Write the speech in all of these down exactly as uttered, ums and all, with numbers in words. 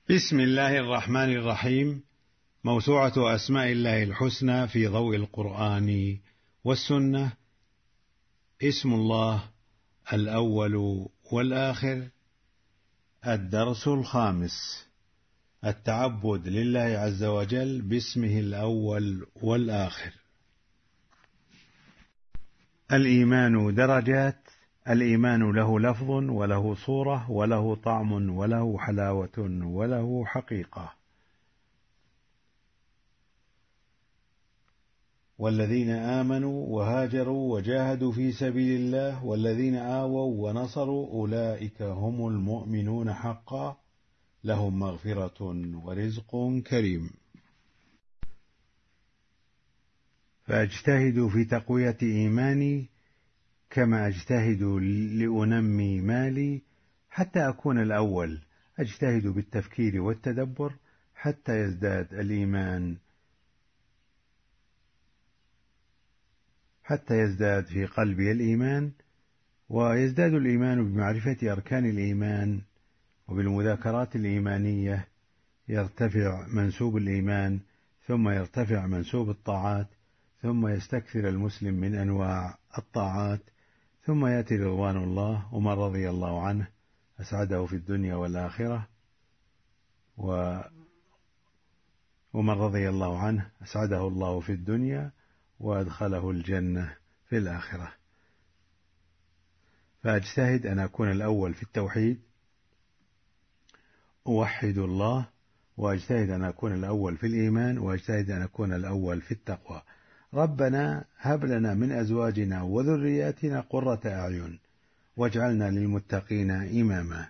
بسم الله الرحمن الرحيم. موسوعة أسماء الله الحسنى في ضوء القرآن والسنة. اسم الله الأول والآخر. الدرس الخامس: التعبد لله عز وجل باسمه الأول والآخر. الإيمان درجات. الإيمان له لفظ وله صورة وله طعم وله حلاوة وله حقيقة. والذين آمنوا وهاجروا وجاهدوا في سبيل الله والذين آووا ونصروا أولئك هم المؤمنون حقا، لهم مغفرة ورزق كريم. فأجتهد في تقوية إيماني كما أجتهد لأنمي مالي حتى أكون الأول. أجتهد بالتفكير والتدبر حتى يزداد الإيمان حتى يزداد في قلبي الإيمان، ويزداد الإيمان بمعرفة أركان الإيمان، وبالمذاكرات الإيمانية يرتفع منسوب الإيمان، ثم يرتفع منسوب الطاعات، ثم يستكثر المسلم من أنواع الطاعات، ثم يأتي رضوان الله ومن رضي الله عنه أسعده في الدنيا والآخرة، و ومن رضي الله عنه أسعده الله في الدنيا وأدخله الجنة في الآخرة. فأجتهد أن أكون الأول في التوحيد، أوحد الله، وأجتهد أن أكون الأول في الإيمان، وأجتهد أن أكون الأول في التقوى. ربنا هب لنا من أزواجنا وذرياتنا قرة أعين واجعلنا للمتقين إماما.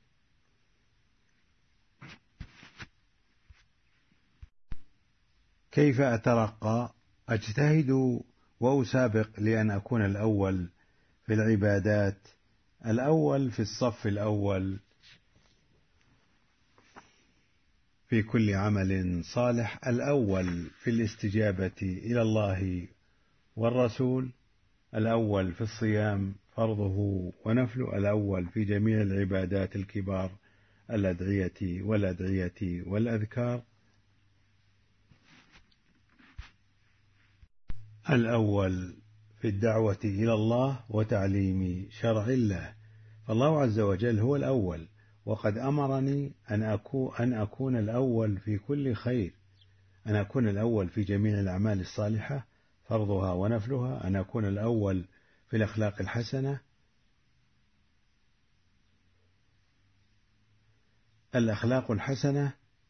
كيف أترقى؟ أجتهد وأسابق لأن أكون الأول في العبادات، الأول في الصف الأول في كل عمل صالح، الأول في الاستجابة إلى الله والرسول، الأول في الصيام فرضه ونفله، الأول في جميع العبادات الكبار الأدعية والأدعية والأذكار، الأول في الدعوة إلى الله وتعليم شرع الله. فالله عز وجل هو الأول، وقد أمرني أن أكون, أن أكون الأول في كل خير، أن أكون الأول في جميع الأعمال الصالحة فرضها ونفلها، أن أكون الأول في الأخلاق الحسنة. الأخلاق الحسنة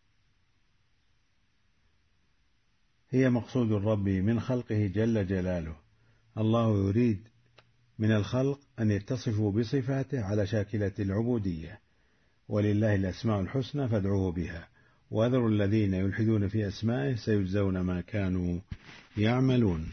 هي مقصود الرب من خلقه جل جلاله. الله يريد من الخلق أن يتصفوا بصفاته على شاكلة العبودية، ولله الأسماء الحسنى فادعوه بها، وذروا الذين يلحدون في أسمائه سيجزون ما كانوا يعملون.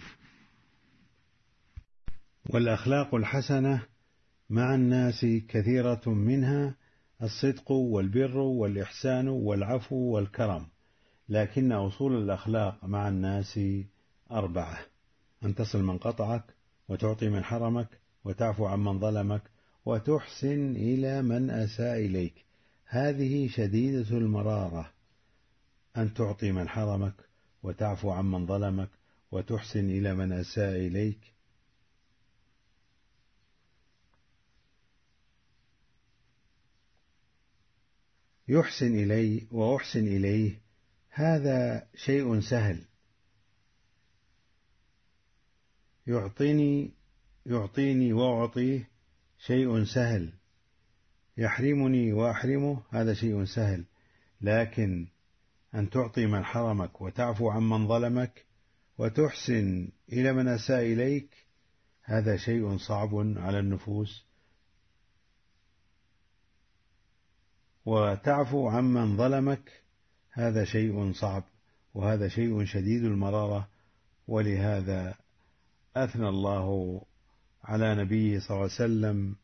والأخلاق الحسنة مع الناس كثيرة منها الصدق والبر والإحسان والعفو والكرم، لكن أصول الأخلاق مع الناس أربعة: أن تصل من قطعك، وتعطي من حرمك، وتعفو عن من ظلمك، وتحسن إلى من أساء إليك. هذه شديدة المرارة، أن تعطي من حرمك، وتعفو عن من ظلمك، وتحسن إلى من أساء إليك. يحسن إلي وأحسن إليه، هذا شيء سهل. يعطيني يعطيني وأعطيه شيء سهل. يحرمني وأحرمه هذا شيء سهل. لكن أن تعطي من حرمك، وتعفو عن من ظلمك، وتحسن إلى من أساء إليك، هذا شيء صعب على النفوس. وتعفو عن من ظلمك هذا شيء صعب، وهذا شيء شديد المرارة. ولهذا أثنى الله على نبيه صلى الله عليه وسلم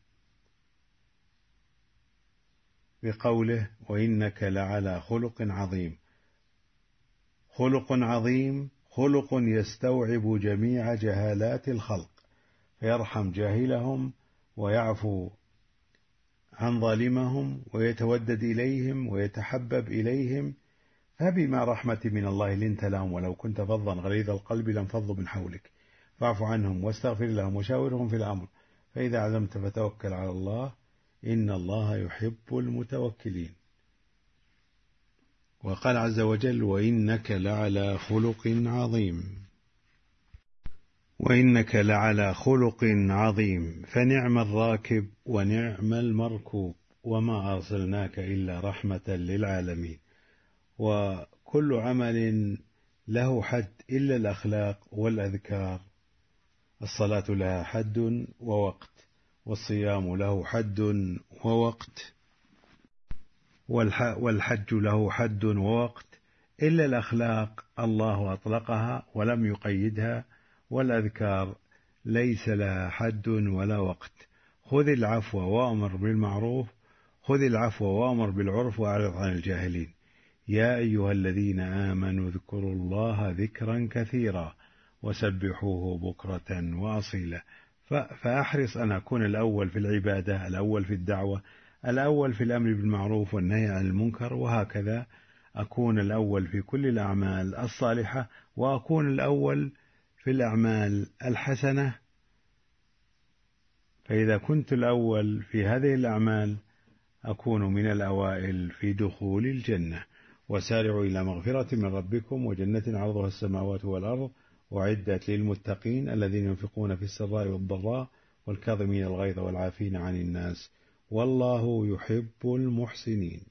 بقوله: وإنك لعلى خلق عظيم. خلق عظيم، خلق يستوعب جميع جهالات الخلق، فيرحم جاهلهم ويعفو عن ظالمهم ويتودد إليهم ويتحبب إليهم، فبما رحمة من الله لنت لهم ولو كنت فظا غليظ القلب لانفضوا من حولك فاعف عنهم واستغفر لهم وشاورهم في الأمر فإذا عزمت فتوكل على الله إن الله يحب المتوكلين. وقال عز وجل وإنك لعلى خلق عظيم. وإنك لعلى خلق عظيم فنعم الراكب ونعم المركوب وما أرسلناك إلا رحمة للعالمين. وكل عمل له حد إلا الأخلاق والأذكار. الصلاة لها حد ووقت، والصيام له حد ووقت، والحج له حد ووقت، إلا الأخلاق الله أطلقها ولم يقيدها، والأذكار ليس لها حد ولا وقت. خذ العفو وأمر بالمعروف خذ العفو وأمر بالعرف وأعرض عن الجاهلين. يا أيها الذين آمنوا اذكروا الله ذكرا كثيرا وسبحوه بكرة وأصيلا. فأحرص أن أكون الأول في العبادة، الأول في الدعوة، الأول في الأمر بالمعروف والنهي عن المنكر، وهكذا أكون الأول في كل الأعمال الصالحة، وأكون الأول في الأعمال الحسنة. فإذا كنت الأول في هذه الأعمال أكون من الأوائل في دخول الجنة. وسارعوا إلى مغفرة من ربكم وجنة عرضها السماوات والأرض وعدت للمتقين الذين ينفقون في السراء والضراء والكاظمين الغيظ والعافين عن الناس والله يحب المحسنين.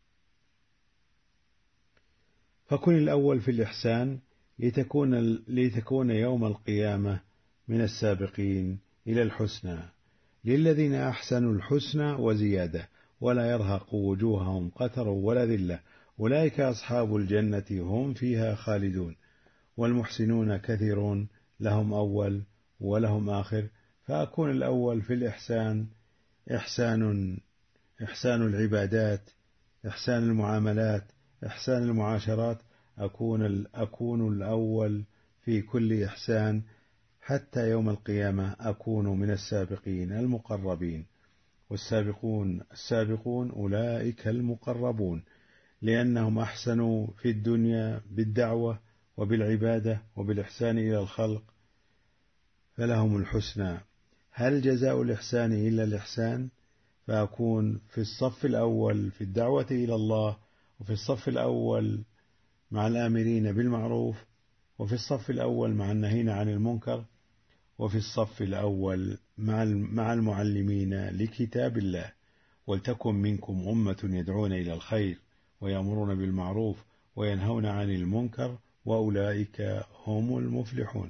فكن الأول في الإحسان لتكون, لتكون يوم القيامة من السابقين إلى الحسنى. للذين أحسنوا الحسنى وزيادة ولا يرهق وجوههم قتر ولا ذلة أولئك أصحاب الجنة هم فيها خالدون. والمحسنون كثيرون لهم أول ولهم آخر. فأكون الأول في الإحسان إحسان إحسان العبادات، إحسان المعاملات، إحسان المعاشرات. أكون أكون الأول في كل إحسان حتى يوم القيامة أكون من السابقين المقربين. والسابقون السابقون أولئك المقربون لأنهم أحسنوا في الدنيا بالدعوة وبالعبادة وبالإحسان إلى الخلق فلهم الحسنى. هل جزاء الإحسان إلا الإحسان؟ فأكون في الصف الأول في الدعوة إلى الله، وفي الصف الأول مع الآمرين بالمعروف، وفي الصف الأول مع النهين عن المنكر، وفي الصف الأول مع المعلمين لكتاب الله. ولتكن منكم أمة يدعون إلى الخير ويأمرون بالمعروف وينهون عن المنكر وأولئك هم المفلحون.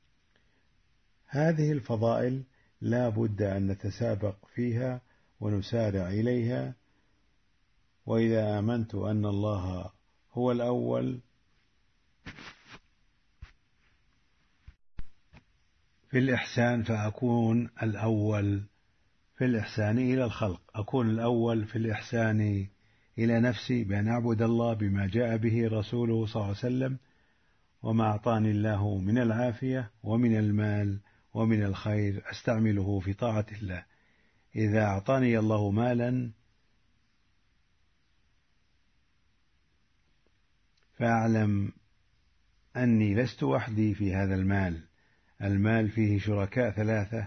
هذه الفضائل لا بد أن نتسابق فيها ونسارع إليها. وإذا آمنت أن الله هو الأول في الإحسان فأكون الأول في الإحسان إلى الخلق. أكون الأول في الإحسان إلى نفسي بأن أعبد الله بما جاء به رسوله صلى الله عليه وسلم وما أعطاني الله من العافية ومن المال ومن الخير أستعمله في طاعة الله. إذا أعطاني الله مالا فأعلم أني لست وحدي في هذا المال. المال فيه شركاء ثلاثة.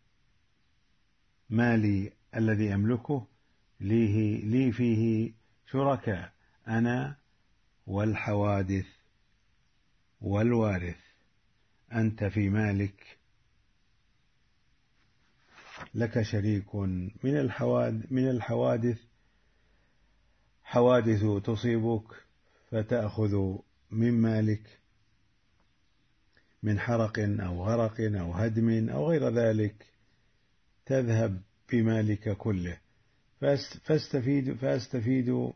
مالي الذي أملكه ليه لي فيه شركاء، أنا والحوادث والوارث. أنت في مالك لك شريك من الحوادث من الحوادث حوادث تصيبك فتأخذ من مالك من حرق أو غرق أو هدم أو غير ذلك، تذهب بمالك كله. فاستفيد فاستفيد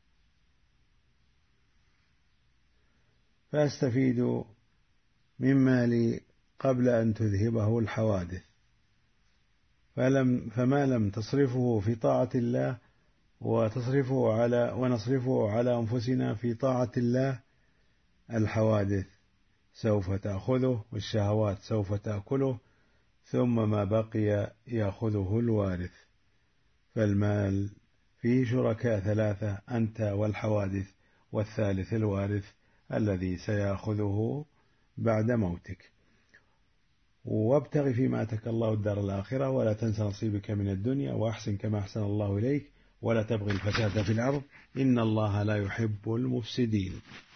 فاستفيد من مالي قبل أن تذهبه الحوادث. فلم فما لم تصرفه في طاعة الله وتصرفه على ونصرفه على أنفسنا في طاعة الله، الحوادث سوف تأخذه والشهوات سوف تأكله، ثم ما بقي يأخذه الوارث. فالمال فيه شركاء ثلاثة: أنت والحوادث، والثالث الوارث الذي سيأخذه بعد موتك. وابتغ فيما آتاك الله الدار الآخرة ولا تنس نصيبك من الدنيا وأحسن كما أحسن الله إليك ولا تبغي الفساد في الأرض إن الله لا يحب المفسدين.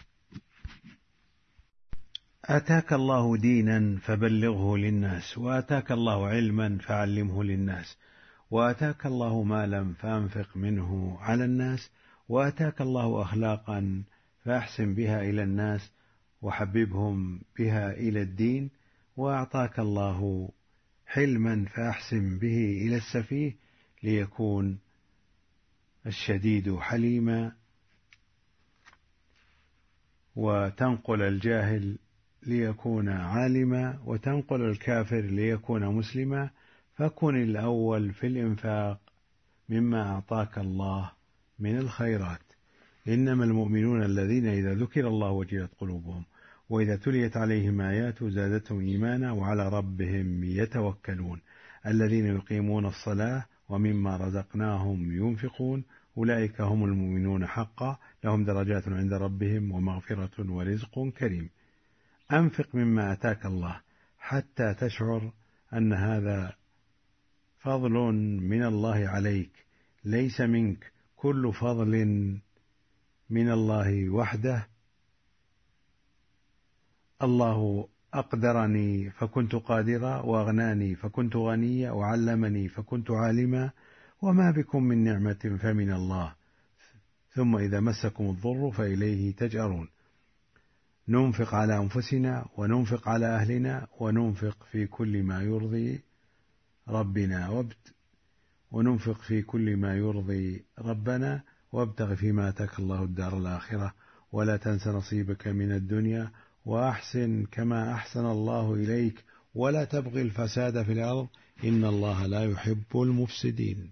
آتاك الله دينا فبلغه للناس، وآتاك الله علما فعلمه للناس، وآتاك الله مالا فأنفق منه على الناس، وآتاك الله أخلاقا فأحسن بها إلى الناس وحببهم بها إلى الدين، وأعطاك الله حلما فأحسن به إلى السفيه ليكون الشديد حليما، وتنقل الجاهل ليكون عالما، وتنقل الكافر ليكون مسلما، فكن الأول في الإنفاق مما أعطاك الله من الخيرات. إنما المؤمنون الذين إذا ذكر الله وجلت قلوبهم وإذا تليت عليهم آياته زادتهم إيمانا وعلى ربهم يتوكلون الذين يقيمون الصلاة ومما رزقناهم ينفقون أولئك هم المؤمنون حقا لهم درجات عند ربهم ومغفرة ورزق كريم. أنفق مما أتاك الله حتى تشعر أن هذا فضل من الله عليك، ليس منك، كل فضل من الله وحده. الله أقدرني فكنت قادرا، وأغناني فكنت غنيا، وعلمني فكنت عالما، وما بكم من نعمة فمن الله، ثم إذا مسكم الضر فإليه تجأرون. ننفق على أنفسنا وننفق على أهلنا وننفق في كل ما يرضي ربنا وابت وننفق في كل ما يرضي ربنا وابتغ فيما آتاك الله الدار الآخرة ولا تنس نصيبك من الدنيا وأحسن كما أحسن الله إليك ولا تبغي الفساد في الأرض إن الله لا يحب المفسدين.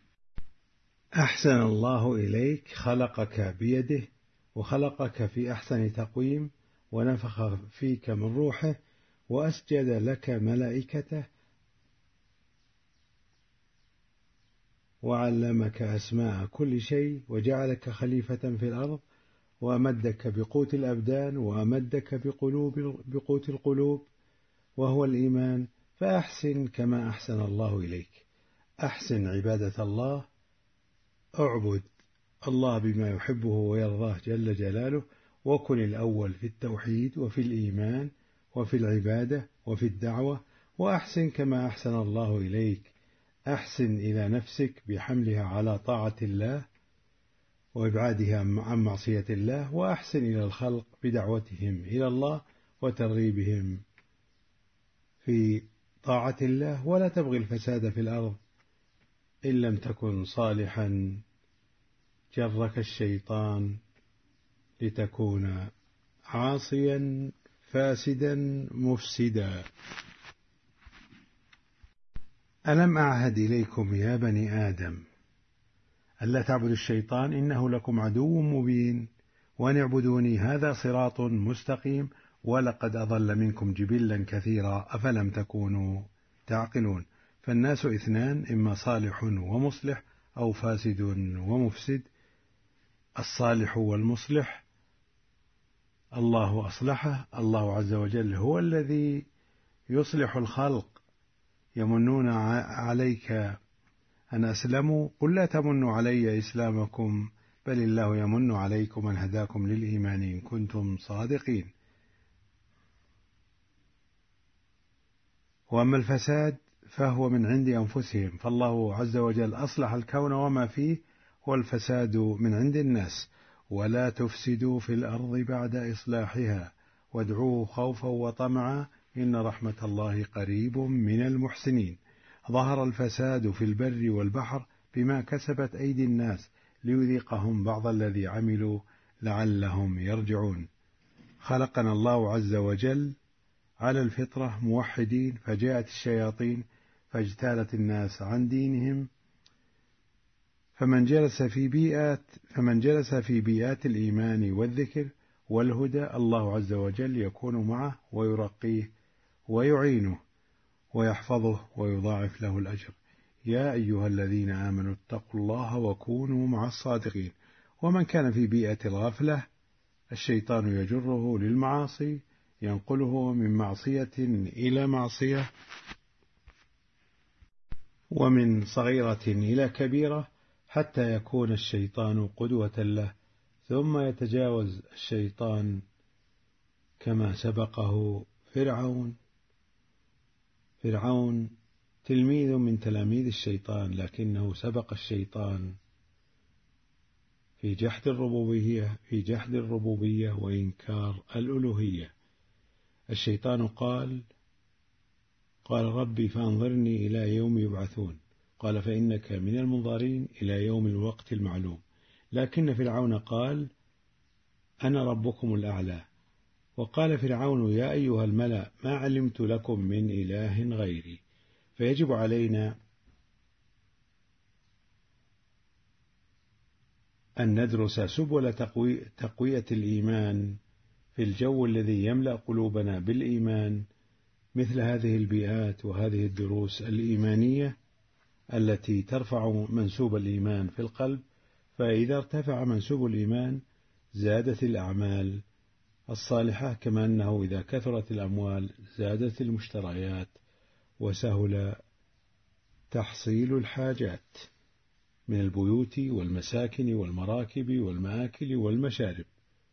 أحسن الله إليك، خلقك بيده وخلقك في أحسن تقويم ونفخ فيك من روحه وأسجد لك ملائكته وعلمك أسماء كل شيء وجعلك خليفة في الأرض وأمدك بقوت الأبدان وأمدك بقلوب بقوت القلوب وهو الإيمان، فأحسن كما أحسن الله إليك. أحسن عبادة الله، اعبد الله بما يحبه ويرضاه جل جلاله، وكن الأول في التوحيد وفي الإيمان وفي العبادة وفي الدعوة، وأحسن كما أحسن الله إليك. أحسن إلى نفسك بحملها على طاعة الله وإبعادها عن معصية الله، وأحسن إلى الخلق بدعوتهم إلى الله وترغيبهم في طاعة الله، ولا تبغي الفساد في الأرض إن لم تكن صالحا جرك الشيطان لتكون عاصيا فاسدا مفسدا. ألم أعهد إليكم يا بني آدم ألا تعبدوا الشيطان إنه لكم عدو مبين وأن اعبدوني هذا صراط مستقيم ولقد أضل منكم جبلا كثيرا أفلم تكونوا تعقلون. فالناس اثنان، إما صالح ومصلح أو فاسد ومفسد. الصالح والمصلح الله أصلحه، الله عز وجل هو الذي يصلح الخلق. يمنون عليك أن أسلموا قل لا تمنوا علي إسلامكم بل الله يمن عليكم أن هداكم للإيمان إن كنتم صادقين. وأما الفساد فهو من عند أنفسهم، فالله عز وجل أصلح الكون وما فيه، والفساد من عند الناس. ولا تفسدوا في الأرض بعد إصلاحها وادعوه خوفا وطمعا إن رحمة الله قريب من المحسنين. ظهر الفساد في البر والبحر بما كسبت أيدي الناس ليذيقهم بعض الذي عملوا لعلهم يرجعون. خلقنا الله عز وجل على الفطرة موحدين، فجاءت الشياطين فاجتالت الناس عن دينهم، فمن جلس في بيئات فمن جلس في بيئات الإيمان والذكر والهدى الله عز وجل يكون معه ويرقيه ويعينه ويحفظه ويضاعف له الأجر. يا أيها الذين آمنوا اتقوا الله وكونوا مع الصادقين. ومن كان في بيئة الغفلة الشيطان يجره للمعاصي، ينقله من معصية إلى معصية، ومن صغيرة إلى كبيرة، حتى يكون الشيطان قدوة له، ثم يتجاوز الشيطان كما سبقه فرعون. فرعون تلميذ من تلاميذ الشيطان، لكنه سبق الشيطان في جحد الربوبية في جحد الربوبية وإنكار الألوهية. الشيطان قال قال ربي فأنظرني إلى يوم يبعثون، قال فإنك من المنظرين إلى يوم الوقت المعلوم. لكن فرعون قال أنا ربكم الأعلى. وقال فرعون يا أيها الملأ ما علمت لكم من إله غيري. فيجب علينا أن ندرس سبل تقوية الإيمان في الجو الذي يملأ قلوبنا بالإيمان، مثل هذه البيئات وهذه الدروس الإيمانية التي ترفع منسوب الإيمان في القلب. فإذا ارتفع منسوب الإيمان زادت الأعمال الصالحة، كما أنه إذا كثرت الأموال زادت المشتريات وسهل تحصيل الحاجات من البيوت والمساكن والمراكب والمآكل والمشارب.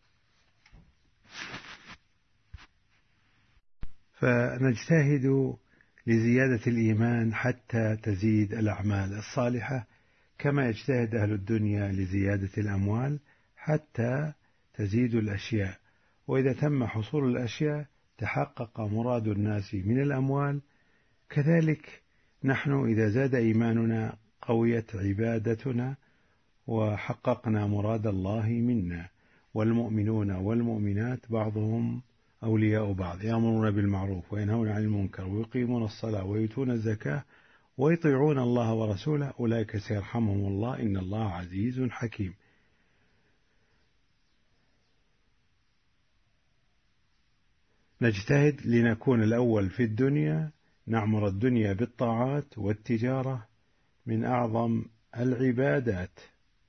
فنجتهد لزيادة الإيمان حتى تزيد الأعمال الصالحة، كما يجتهد أهل الدنيا لزيادة الأموال حتى تزيد الأشياء. وإذا تم حصول الأشياء تحقق مراد الناس من الأموال. كذلك نحن إذا زاد إيماننا قويت عبادتنا وحققنا مراد الله منا. والمؤمنون والمؤمنات بعضهم أولياء بعض، يأمرون بالمعروف وينهون عن المنكر ويقيمون الصلاة ويؤتون الزكاة ويطيعون الله ورسوله أولئك سيرحمهم الله إن الله عزيز حكيم. نجتهد لنكون الأول في الدنيا، نعمر الدنيا بالطاعات، والتجارة من أعظم العبادات.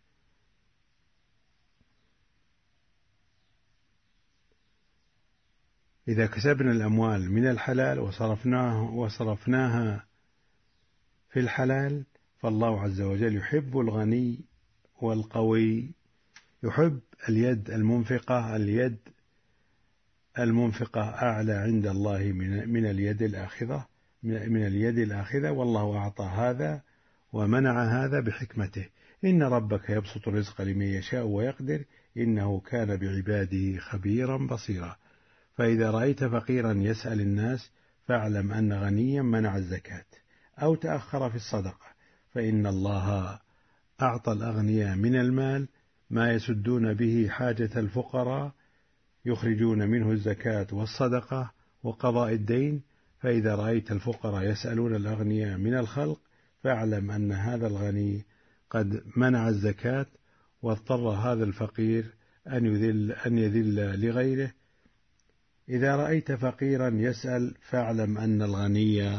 إذا كسبنا الأموال من الحلال وصرفناها, وصرفناها في الحلال فالله عز وجل يحب الغني والقوي، يحب اليد المنفقة. اليد المنفقة أعلى عند الله من من اليد الآخذة من اليد الآخذة والله أعطى هذا ومنع هذا بحكمته. إن ربك يبسط الرزق لمن يشاء ويقدر إنه كان بعباده خبيرا بصيرا. فإذا رأيت فقيرا يسأل الناس فاعلم أن غنيا منع الزكاة أو تأخر في الصدقة، فإن الله أعطى الأغنياء من المال ما يسدون به حاجة الفقراء، يخرجون منه الزكاة والصدقة وقضاء الدين. فإذا رأيت الفقراء يسألون الأغنياء من الخلق فاعلم أن هذا الغني قد منع الزكاة واضطر هذا الفقير أن يذل, أن يذل لغيره. إذا رأيت فقيرا يسأل فاعلم أن الغني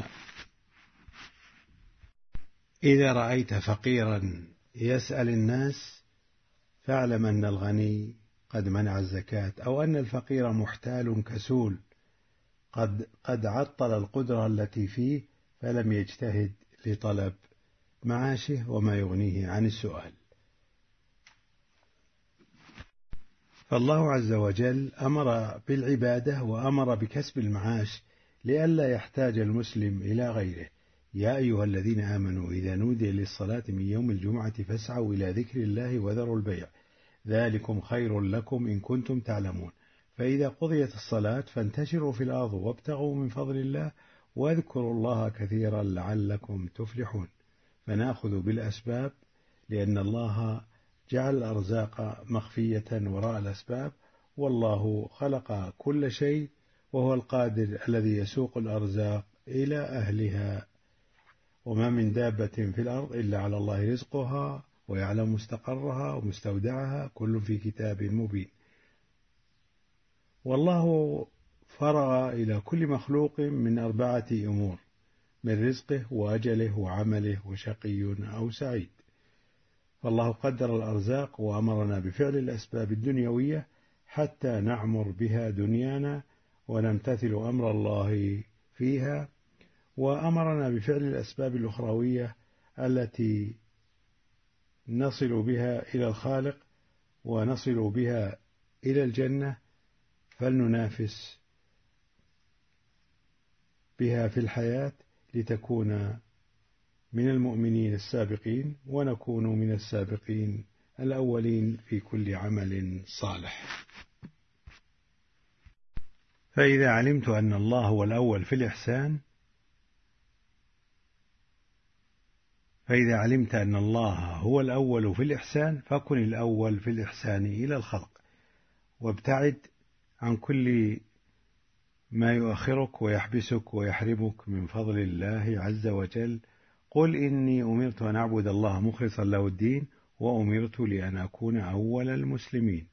إذا رأيت فقيرا يسأل الناس فاعلم أن الغني قد منع الزكاة، أو أن الفقير محتال كسول قد قد عطل القدرة التي فيه فلم يجتهد لطلب معاشه وما يغنيه عن السؤال. فالله عز وجل أمر بالعبادة وأمر بكسب المعاش لئلا يحتاج المسلم إلى غيره. يا أيها الذين آمنوا إذا نودي للصلاة من يوم الجمعة فاسعوا إلى ذكر الله وذروا البيع ذلكم خير لكم إن كنتم تعلمون. فإذا قضيت الصلاة فانتشروا في الأرض وابتغوا من فضل الله واذكروا الله كثيرا لعلكم تفلحون. فنأخذ بالأسباب لأن الله جعل الأرزاق مخفية وراء الأسباب، والله خلق كل شيء وهو القادر الذي يسوق الأرزاق إلى أهلها. وما من دابة في الأرض إلا على الله رزقها ويعلم مستقرها ومستودعها كل في كتاب مبين. والله فرغ إلى كل مخلوق من أربعة أمور: من رزقه وأجله وعمله وشقي أو سعيد. فالله قدر الأرزاق وأمرنا بفعل الأسباب الدنيوية حتى نعمر بها دنيانا ونمتثل أمر الله فيها، وأمرنا بفعل الأسباب الأخروية التي نصل بها إلى الخالق ونصل بها إلى الجنة، فلننافس بها في الحياة لتكون من المؤمنين السابقين ونكون من السابقين الأولين في كل عمل صالح. فإذا علمت أن الله هو الأول في الإحسان فإذا علمت أن الله هو الأول في الإحسان فكن الأول في الإحسان إلى الخلق، وابتعد عن كل ما يؤخرك ويحبسك ويحرمك من فضل الله عز وجل. قل إني أمرت أن أعبد الله مخلصا له الدين وأمرت لأن أكون أول المسلمين.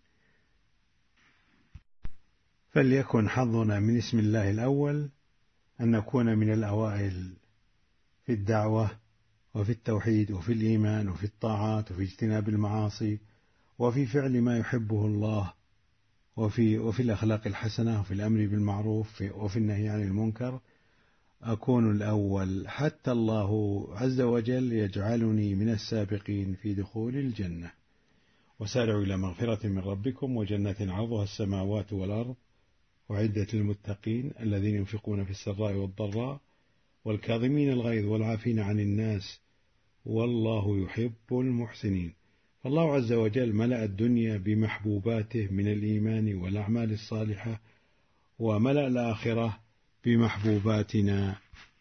فليكن حظنا من اسم الله الأول أن نكون من الأوائل في الدعوة وفي التوحيد وفي الإيمان وفي الطاعات وفي اجتناب المعاصي وفي فعل ما يحبه الله وفي, وفي الأخلاق الحسنة وفي الأمر بالمعروف وفي النهي عن المنكر. أكون الأول حتى الله عز وجل يجعلني من السابقين في دخول الجنة. وسارعوا إلى مغفرة من ربكم وجنة عرضها السماوات والأرض وعدة المتقين الذين ينفقون في السراء والضراء والكاظمين الغيظ والعافين عن الناس والله يحب المحسنين. فالله عز وجل ملأ الدنيا بمحبوباته من الإيمان والأعمال الصالحة، وملأ الآخرة بمحبوباتنا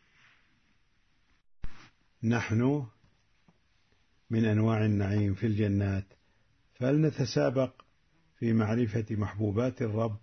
نحن من أنواع النعيم في الجنات. فلنتسابق في معرفة محبوبات الرب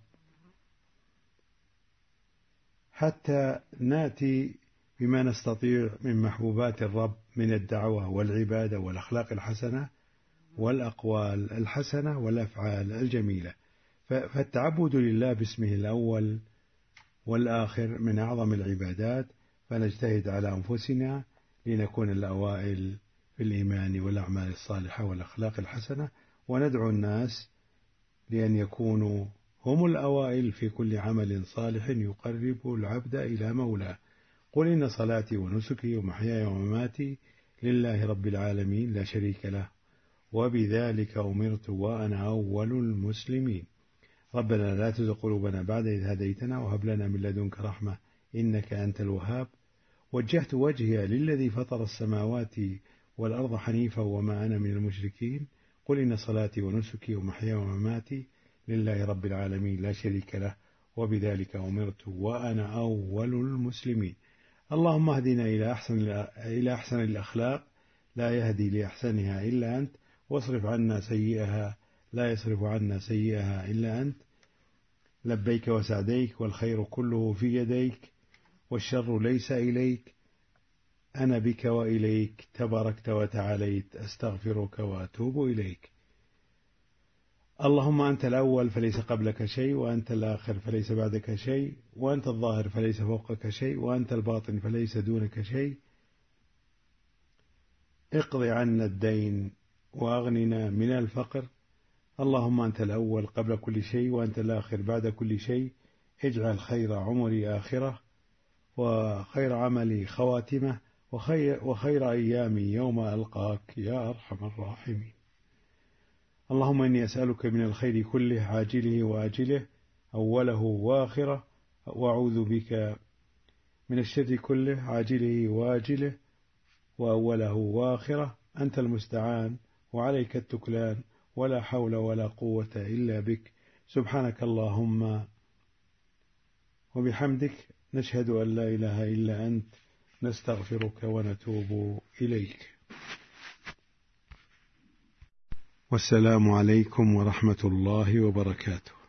حتى نأتي بما نستطيع من محبوبات الرب من الدعوة والعبادة والأخلاق الحسنة والأقوال الحسنة والأفعال الجميلة. فالتعبد لله باسمه الأول والآخر من أعظم العبادات، فنجتهد على أنفسنا لنكون الأوائل في الإيمان والأعمال الصالحة والأخلاق الحسنة، وندعو الناس لأن يكونوا هم الأوائل في كل عمل صالح يقرب العبد إلى مولاه. قل إن صلاتي ونسكي ومحياي ومماتي لله رب العالمين لا شريك له وبذلك أمرت وأنا أول المسلمين. ربنا لا تزغ قلوبنا بعد إذ هديتنا وهب لنا من لدنك رحمة إنك أنت الوهاب. وجهت وجهي للذي فطر السماوات والأرض حنيفا وما أنا من المشركين. قل إن صلاتي ونسكي ومحياي ومماتي لله رب العالمين لا شريك له وبذلك أمرت وأنا أول المسلمين. اللهم اهدنا إلى أحسن إلى أحسن الأخلاق لا يهدي لأحسنها إلا أنت، واصرف عنا سيئها لا يصرف عنا سيئها إلا أنت. لبيك وسعديك والخير كله في يديك والشر ليس إليك. أنا بك وإليك تباركت وتعاليت أستغفرك وأتوب إليك. اللهم أنت الأول فليس قبلك شيء، وأنت الآخر فليس بعدك شيء، وأنت الظاهر فليس فوقك شيء، وأنت الباطن فليس دونك شيء. اقض عنا الدين وأغننا من الفقر. اللهم أنت الأول قبل كل شيء، وأنت الآخر بعد كل شيء. اجعل خير عمري آخرة وخير عملي خواتمة وخير, وخير أيامي يوم ألقاك يا أرحم الراحمين. اللهم إني أسألك من الخير كله عاجله وآجله أوله وآخره، وأعوذ بك من الشر كله عاجله وآجله وأوله وآخره. أنت المستعان وعليك التكلان ولا حول ولا قوة إلا بك. سبحانك اللهم وبحمدك نشهد أن لا إله إلا أنت نستغفرك ونتوب إليك. والسلام عليكم ورحمة الله وبركاته.